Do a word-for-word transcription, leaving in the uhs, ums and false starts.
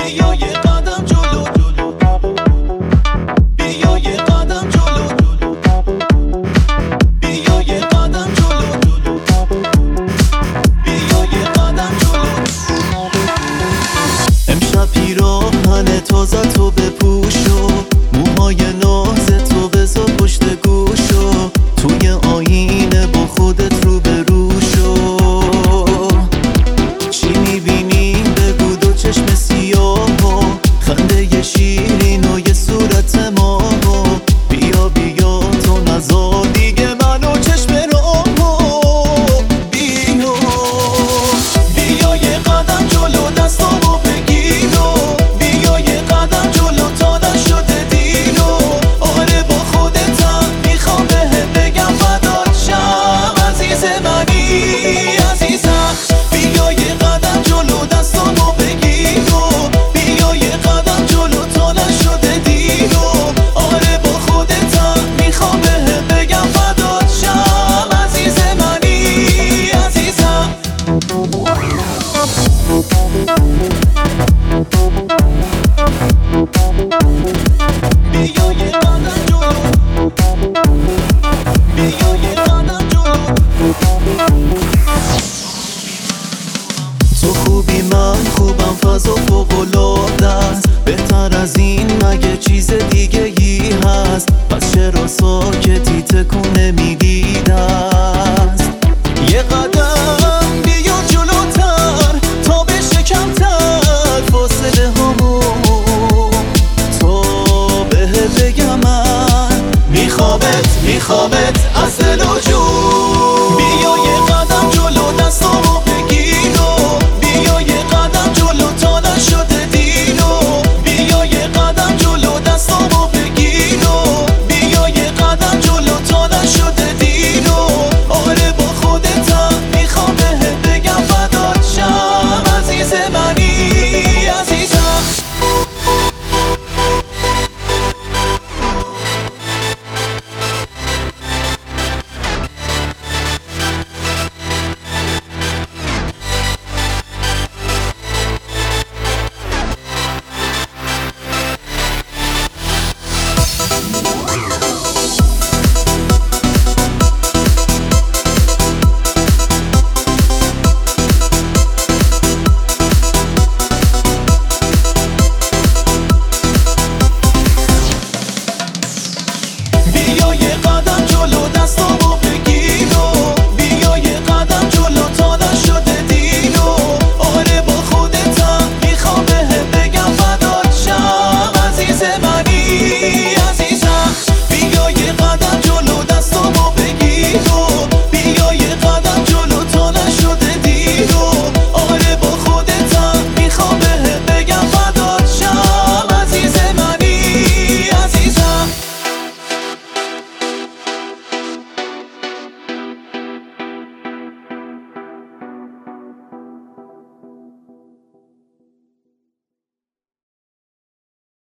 بیا یه قدم جلو جلو، بیا یه قدم جلو جلو، بیا یه قدم جلو جلو، بیا یه قدم جلو. امشب پیراهن تازه تو بپوشو، موهای ناز تو بذار پشت گوشو، توی آینه با خودت رو به روشو. چی میبینی بگو دو چشم سیاهو، خنده ی شیرین و یه صورت ماهو. بیا بیا تو نزار دیگه منو چشم راهو. بیا بیا یه قدم جلو دستامو بگیرو، بیا یه قدم جلو تا نشده دیرو. آره با خودتم میخوام بهت بگم فدات شم عزیز منی عزیزم. بیا یه قدم جلو دستامو بگیرو، بیا یه قدم جلو تا نشده دیرو. آره با خودتم میخوام بهت بگم فدات شم عزیز منی عزیزم. بیا یه قدم جلو، بیا یه قدم جلو. تو خوبی من خوبم، فضا فوق‌العاده است، بهتر از این